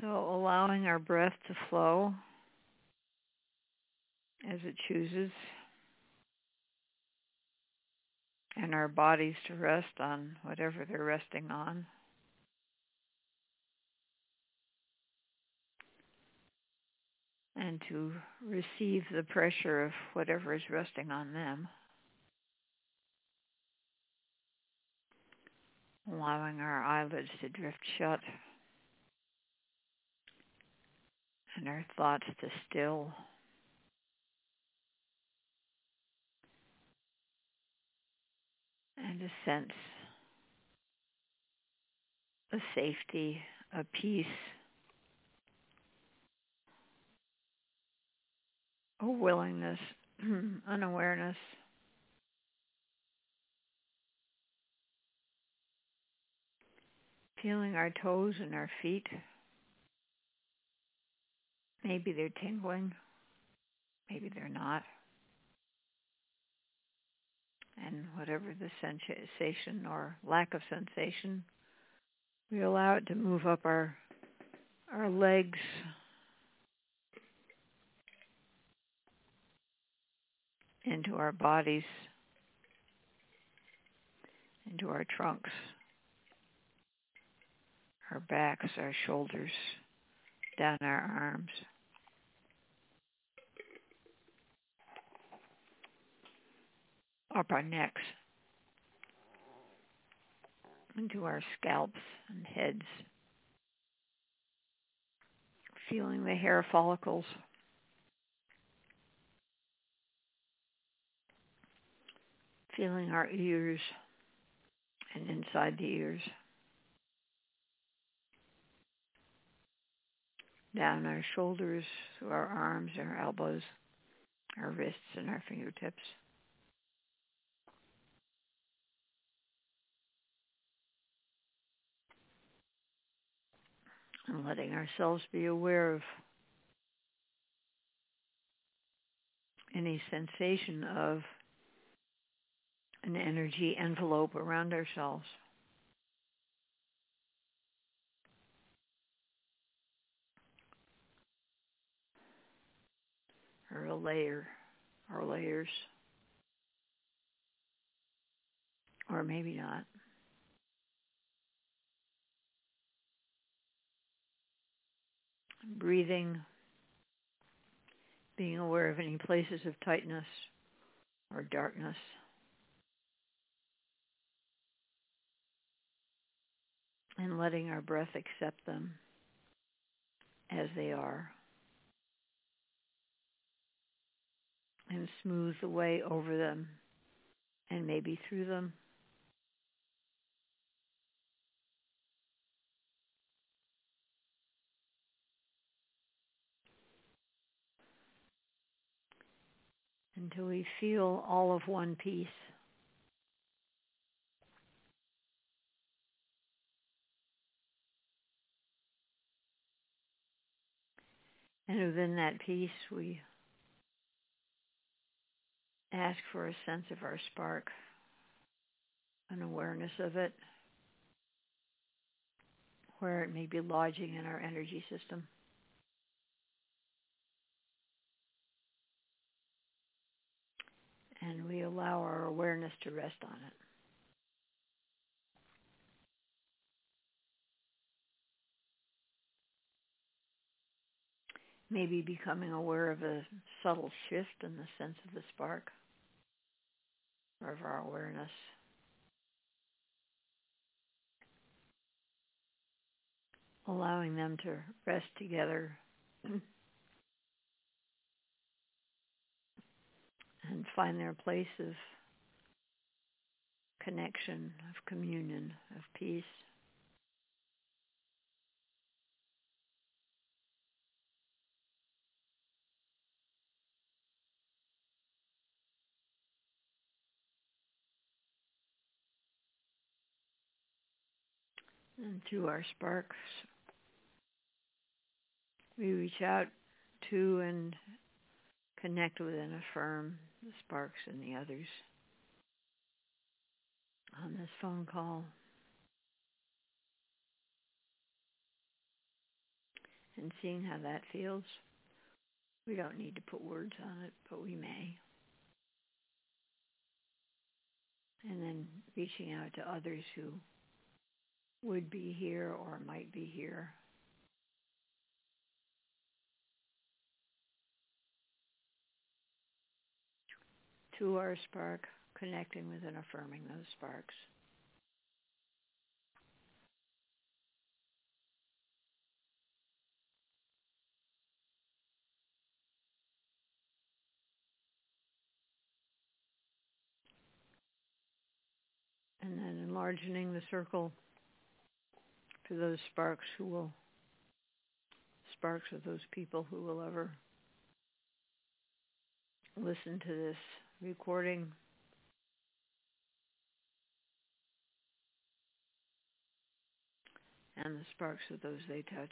So allowing our breath to flow as it chooses, and our bodies to rest on whatever they're resting on. And to receive the pressure of whatever is resting on them. Allowing our eyelids to drift shut and our thoughts to still. And a sense of safety, a peace, a willingness, an awareness. Feeling our toes and our feet. Maybe they're tingling, maybe they're not. And whatever the sensation or lack of sensation, we allow it to move up our legs, into our bodies, into our trunks, our backs, our shoulders, down our arms. Up our necks, into our scalps and heads, feeling the hair follicles, feeling our ears and inside the ears, down our shoulders, through our arms, our elbows, our wrists, and our fingertips. And letting ourselves be aware of any sensation of an energy envelope around ourselves. Or a layer, or layers. Or maybe not. Breathing, being aware of any places of tightness or darkness. And letting our breath accept them as they are. And smooth the way over them and maybe through them. Until we feel all of one piece. And within that piece, we ask for a sense of our spark, an awareness of it, where it may be lodging in our energy system. And we allow our awareness to rest on it. Maybe becoming aware of a subtle shift in the sense of the spark, or of our awareness. Allowing them to rest together and find their place of connection, of communion, of peace. And through our sparks, we reach out to and connect with and affirm the sparks and the others on this phone call. and seeing how that feels. We don't need to put words on it, but we may. And then reaching out to others who would be here or might be here. To our spark, connecting with and affirming those sparks. And then enlarging the circle for those sparks of those people who will ever listen to this recording. And the sparks of those they touch.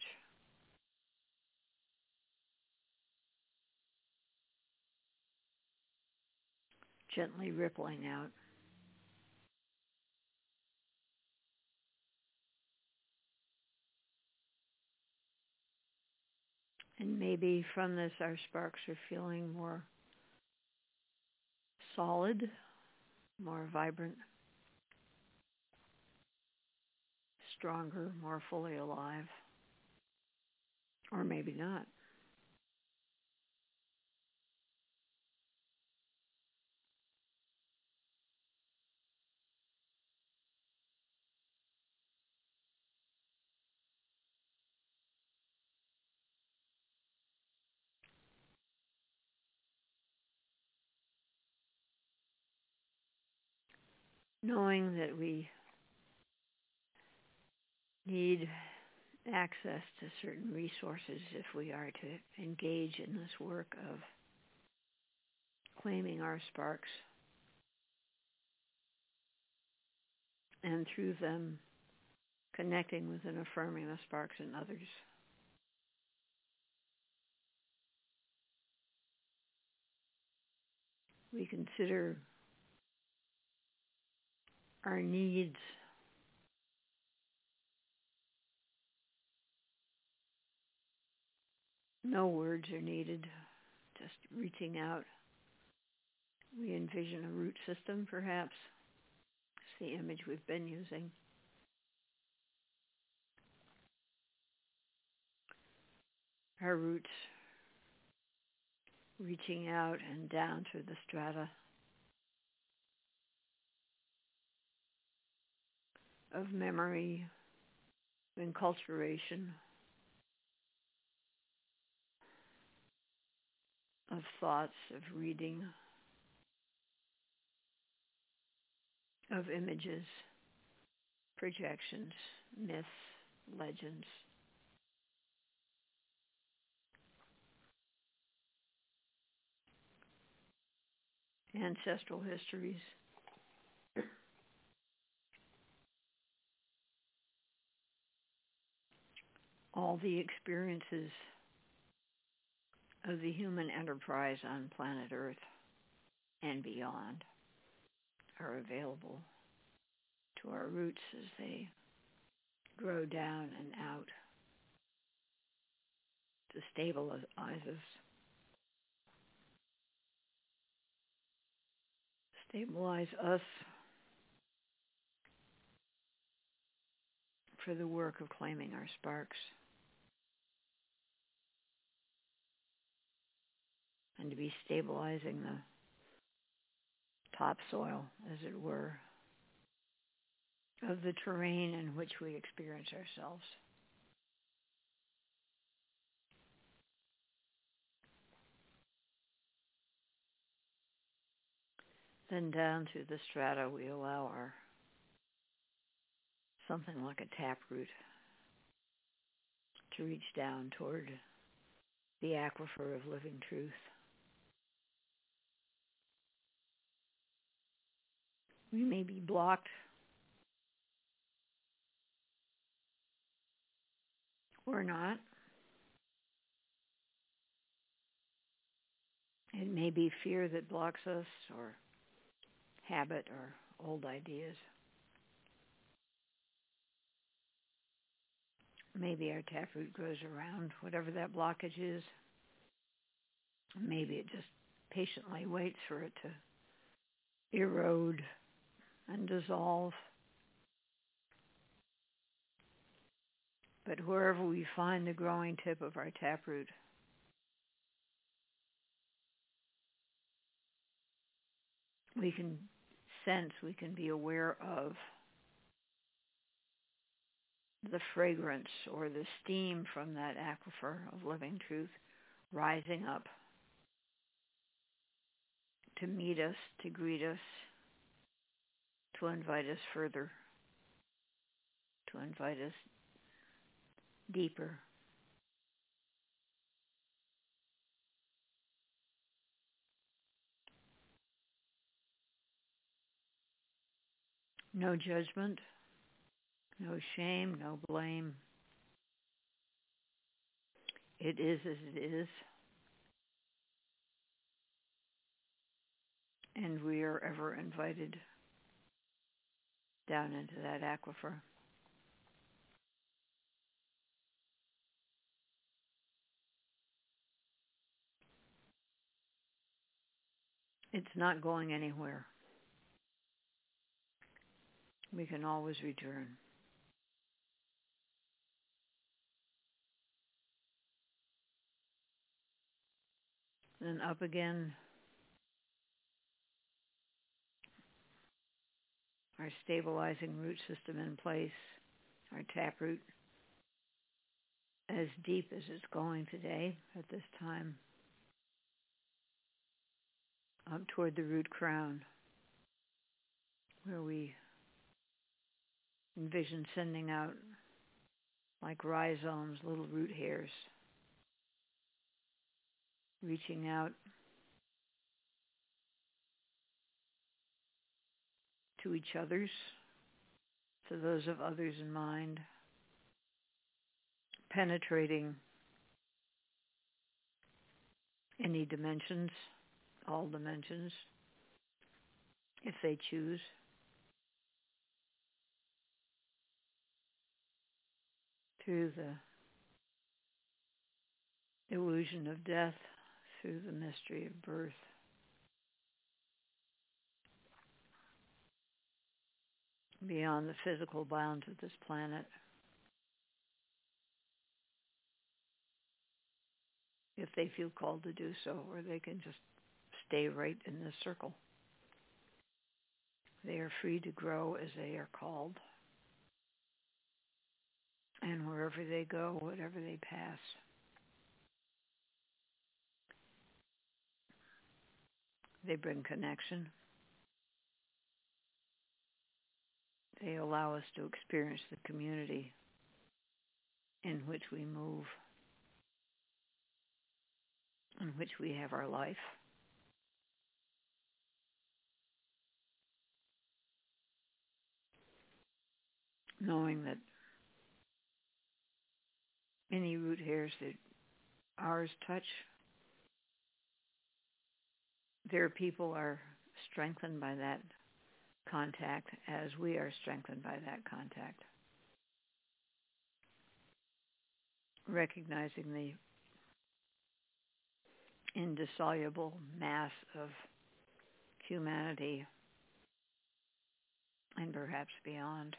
Gently rippling out. And maybe from this our sparks are feeling more solid, more vibrant, stronger, more fully alive. Or maybe not. Knowing that we need access to certain resources if we are to engage in this work of claiming our sparks, and through them connecting with and affirming the sparks in others. We consider our needs no words are needed, just reaching out. We envision a root system, perhaps. It's the image we've been using. Our roots reaching out and down through the strata of memory, enculturation, of thoughts, of reading, of images, projections, myths, legends. Ancestral histories. All the experiences of the human enterprise on planet Earth and beyond are available to our roots as they grow down and out to stabilize us. Stabilize us for the work of claiming our sparks. And to be stabilizing the topsoil, as it were, of the terrain in which we experience ourselves. Then down through the strata we allow our something like a taproot to reach down toward the aquifer of living truth. We may be blocked or not. It may be fear that blocks us, or habit, or old ideas. Maybe our taproot grows around whatever that blockage is. Maybe it just patiently waits for it to erode and dissolve. But wherever we find the growing tip of our taproot, we can sense, we can be aware of the fragrance or the steam from that aquifer of living truth rising up to meet us, to greet us, to invite us further, to invite us deeper. No judgment, no shame, no blame. It is as it is. And we are ever invited down into that aquifer. It's not going anywhere. We can always return. Then up again. Our stabilizing root system in place. Our taproot as deep as it's going today at this time. Up toward the root crown, where we envision sending out, like rhizomes, little root hairs, reaching out to each other's, to those of others in mind, penetrating any dimensions, all dimensions, if they choose. Through the illusion of death, through the mystery of birth. Beyond the physical bounds of this planet. If they feel called to do so, or they can just stay right in this circle. They are free to grow as they are called. And wherever they go, whatever they pass, they bring connection. They allow us to experience the community in which we move, in which we have our life. Knowing that any root hairs that ours touch, their people are strengthened by that contact as we are strengthened by that contact. Recognizing the indissoluble mass of humanity and perhaps beyond.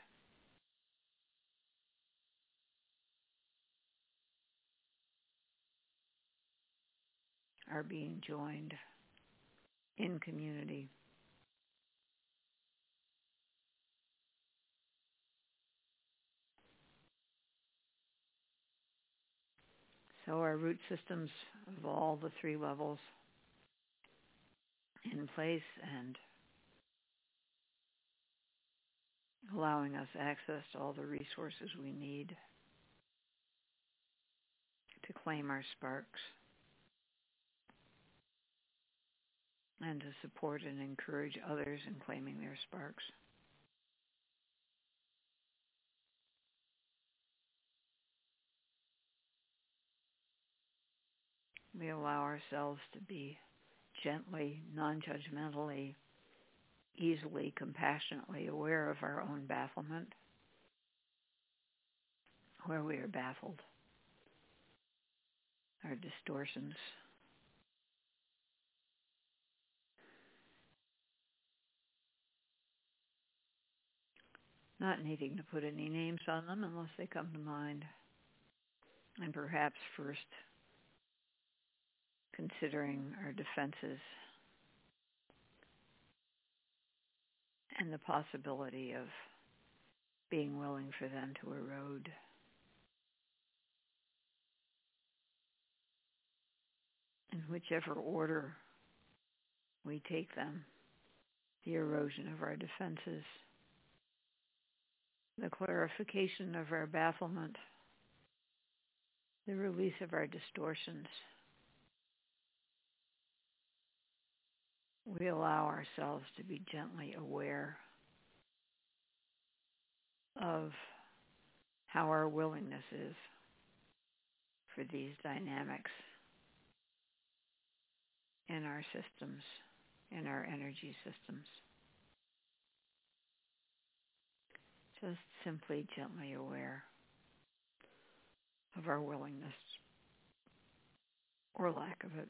Are being joined in community. So our root systems of all the three levels in place and allowing us access to all the resources we need to claim our sparks and to support and encourage others in claiming their sparks. We allow ourselves to be gently, non-judgmentally, easily, compassionately aware of our own bafflement, where we are baffled, our distortions. Not needing to put any names on them unless they come to mind. And perhaps first considering our defenses and the possibility of being willing for them to erode. In whichever order we take them, the erosion of our defenses, the clarification of our bafflement, the release of our distortions. We allow ourselves to be gently aware of how our willingness is for these dynamics in our systems, in our energy systems. Just simply gently aware of our willingness or lack of it.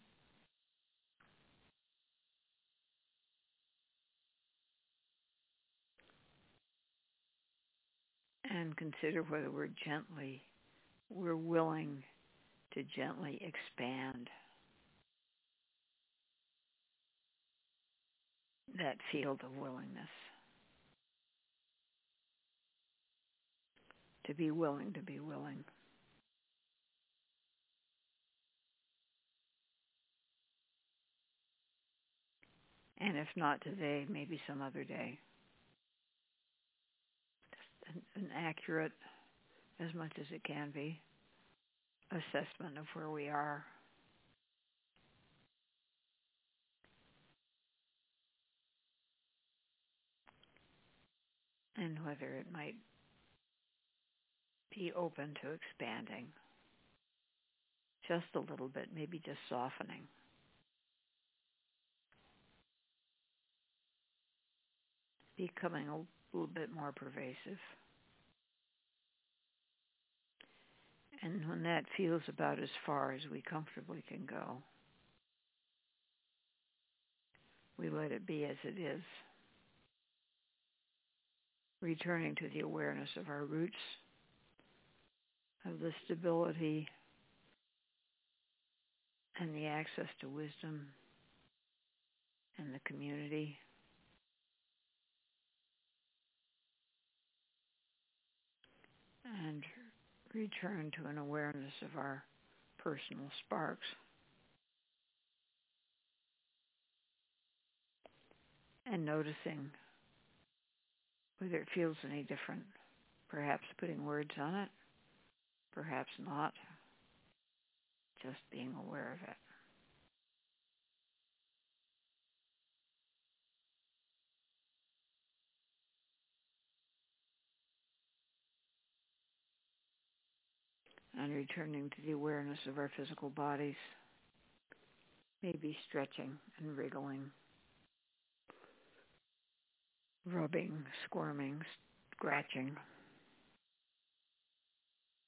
And consider whether we're willing to gently expand that field of willingness. To be willing to be willing. And if not today, maybe some other day. An accurate, as much as it can be, assessment of where we are. And whether it might be open to expanding just a little bit, maybe just softening. Becoming a little bit more pervasive. And when that feels about as far as we comfortably can go, we let it be as it is, returning to the awareness of our roots, of the stability and the access to wisdom and the community. And return to an awareness of our personal sparks. And noticing whether it feels any different. Perhaps putting words on it, perhaps not. Just being aware of it. And returning to the awareness of our physical bodies. Maybe stretching and wriggling. Rubbing, squirming, scratching.